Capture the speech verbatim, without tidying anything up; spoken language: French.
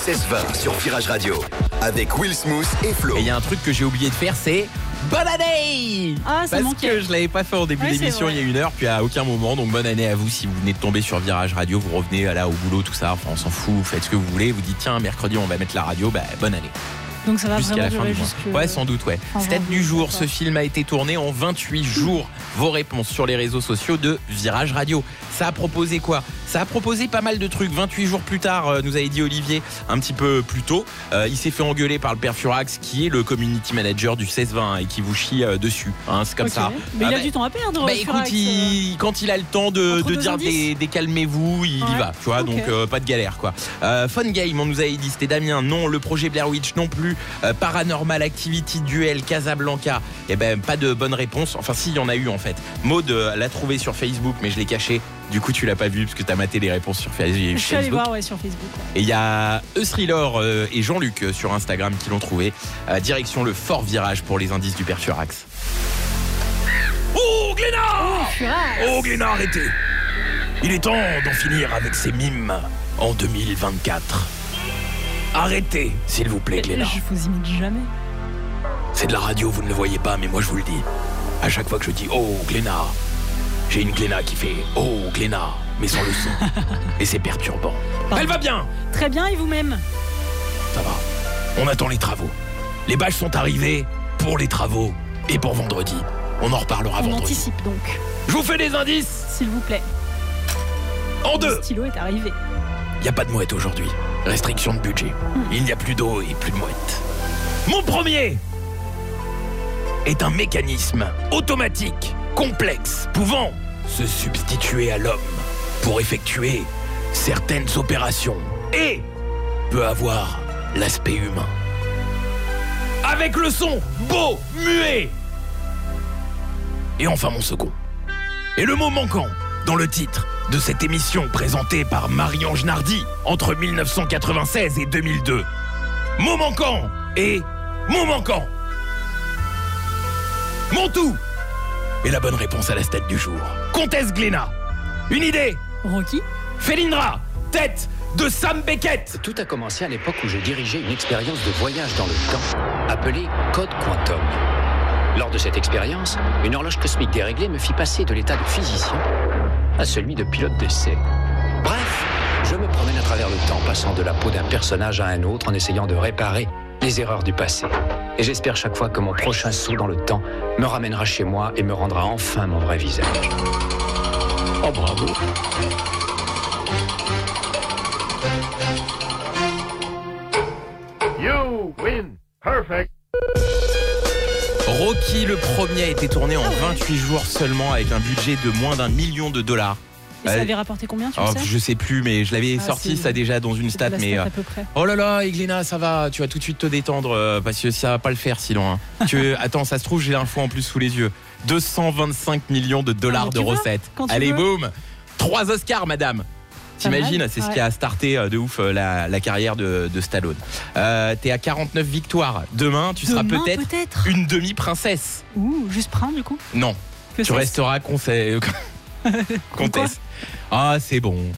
seize vingt sur Virage Radio avec Will Smooth et Flo. Et il y a un truc que j'ai oublié de faire, c'est bonne année. Ah, ça Parce manquait. que je l'avais pas fait au début Ouais, de l'émission, il y a une heure, puis à aucun moment. Donc bonne année à vous si vous venez de tomber sur Virage Radio, vous revenez là au boulot, tout ça. Enfin, on s'en fout, vous faites ce que vous voulez. Vous dites tiens, mercredi on va mettre la radio, bah bonne année. Donc ça va Jusqu'à vraiment la fin durer du mois. jusque... Ouais, sans doute, ouais. Enfin, Tête du jour, d'accord. ce film a été tourné en vingt-huit jours. Vos réponses sur les réseaux sociaux de Virage Radio. Ça a proposé quoi ? Ça a proposé pas mal de trucs. vingt-huit jours plus tard, euh, nous avait dit Olivier un petit peu plus tôt. Euh, il s'est fait engueuler par le père Furax, qui est le community manager du seize vingt et qui vous chie euh, dessus. Hein, c'est comme Ok. ça. Mais Ah il a bah, du temps à perdre. Bah Furax, écoute, il- quand il a le temps de, Entre de deux dire indices. des, des calmez-vous, il y Ouais. va. Tu vois, Ok. donc euh, pas de galère quoi. Euh, Fun Game, on nous avait dit, c'était Damien. Non, le projet Blair Witch non plus. Euh, Paranormal Activity, Duel, Casablanca. Et ben pas de bonne réponse. Enfin si, il y en a eu en fait. Maud euh, l'a trouvé sur Facebook, mais je l'ai caché. Du coup, tu l'as pas vu parce que t'as maté les réponses sur Fa- Je suis allé Facebook. voir ouais, sur Facebook. Ouais. Et il y a Eusrilor euh, et Jean-Luc euh, sur Instagram qui l'ont trouvé. Euh, direction le fort virage pour les indices du père Furax. Oh, Glénat Oh, Furax. Oh, Glénat, arrêtez. Il est temps d'en finir avec ces mimes en deux mille vingt-quatre. Arrêtez, s'il vous plaît, Glénat. Je vous imite jamais. C'est de la radio, vous ne le voyez pas, mais moi je vous le dis. À chaque fois que je dis « Oh, Glénat », j'ai une Glénat qui fait « Oh, Glénat », mais sans le son. Et c'est perturbant. Pardon. Elle va bien. Très bien, et vous-même ? Ça va. On attend les travaux. Les bâches sont arrivées pour les travaux et pour vendredi. On en reparlera On vendredi. anticipe donc, Je vous fais des indices s'il vous plaît. en Le deux. stylo est arrivé. Il n'y a pas de mouette aujourd'hui. Restriction de budget. Il n'y a plus d'eau et plus de mouette. Mon premier est un mécanisme automatique, complexe, pouvant se substituer à l'homme pour effectuer certaines opérations et peut avoir l'aspect humain. Avec le son beau, muet. Et enfin mon second. Et le mot manquant dans le titre de cette émission présentée par Marie-Ange Nardi entre mille neuf cent quatre-vingt-seize et deux mille deux. Mot manquant et mot manquant. Mon tout est la bonne réponse à la stat du jour. Comtesse Glénat. Une idée. Rocky ? Felindra. Tête de Sam Beckett. Tout a commencé à l'époque où je dirigeais une expérience de voyage dans le temps appelée Code Quantum. Lors de cette expérience, une horloge cosmique déréglée me fit passer de l'état de physicien à celui de pilote d'essai. Bref, je me promène à travers le temps, passant de la peau d'un personnage à un autre en essayant de réparer les erreurs du passé. Et j'espère chaque fois que mon prochain saut dans le temps me ramènera chez moi et me rendra enfin mon vrai visage. Oh bravo! You win. Perfect. Rocky le premier a été tourné en vingt-huit jours seulement avec un budget de moins d'un million de dollars. Et ça Euh, avait rapporté combien, tu oh, le sais ? je sais plus, mais je l'avais Ah, sorti c'est- ça déjà dans une C'est stat, de la mais stat euh, à peu près. oh là là, Eglina, ça va, tu vas tout de suite te détendre euh, parce que ça va pas le faire sinon. Hein. tu, attends, ça se trouve, j'ai l'info en plus sous les yeux. deux cent vingt-cinq millions de dollars Ah, mais de tu vois, recettes. quand tu Allez, veux. boum, trois Oscars, madame. Pas mal, T'imagines, c'est ce ouais. qui a starté euh, de ouf euh, la, la carrière de, de Stallone. Euh, T'es à quarante-neuf victoires. Demain, tu seras Demain, peut-être peut-être. une demi-princesse. Ouh, juste prendre du coup. Non, Que tu c'est- resteras conseil- comtesse. Ah, c'est bon.